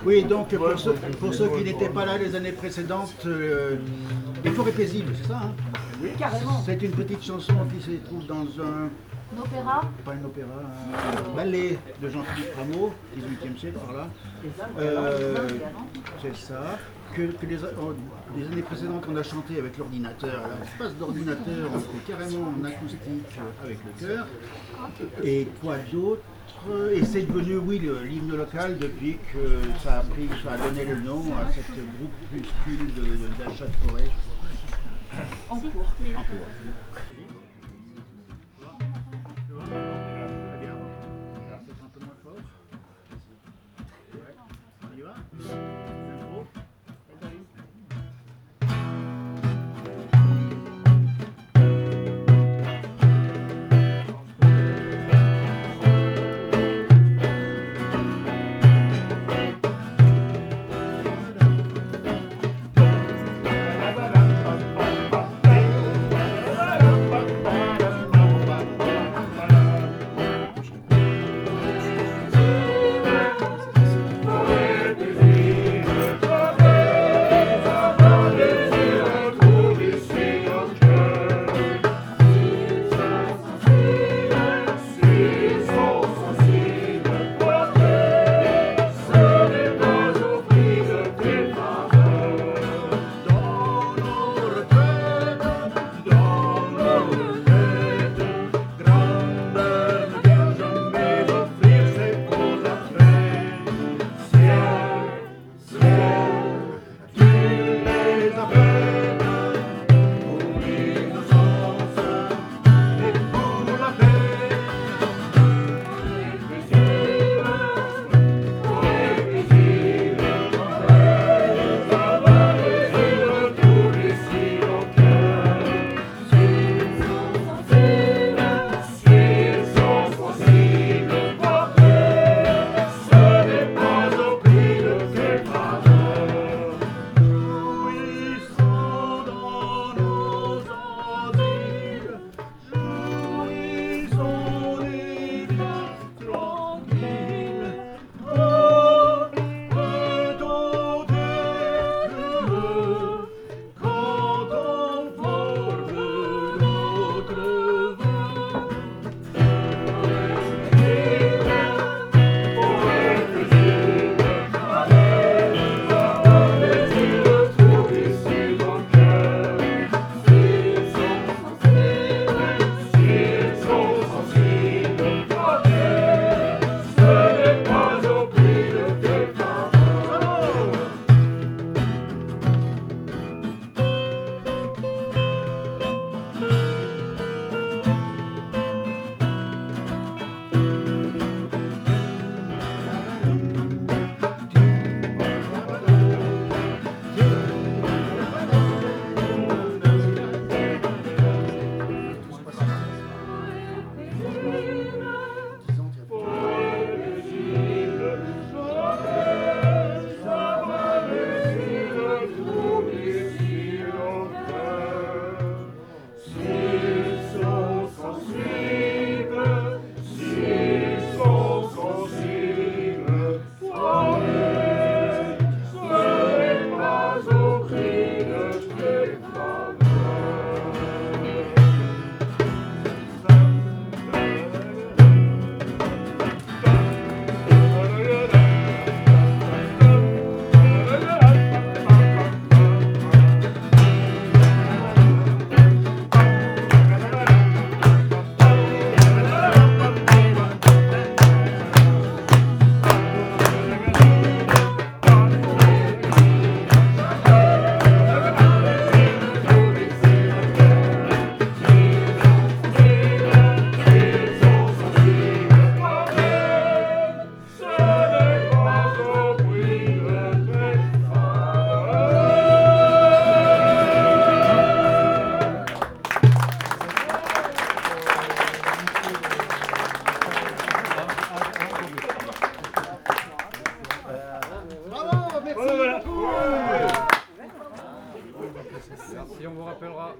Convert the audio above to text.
Oui, donc pour ceux qui n'étaient pas là les années précédentes, Les Forêts paisibles, c'est ça, hein? Oui, carrément. C'est une petite chanson qui se trouve dans un... Opéra. Pas un opéra, un ballet de Jean-Philippe Rameau, 18e siècle, par là. C'est ça. Que les années précédentes, on a chanté avec l'ordinateur. À l'espace d'ordinateur, on fait carrément en acoustique avec le chœur. Et quoi d'autre? Et c'est devenu, oui, l'hymne local depuis que ça a donné le nom à cette groupuscule d'achat de forêt. En cours. En cours. Un peu moins fort. Ouais. On y va? Synchro. Merci, on vous rappellera.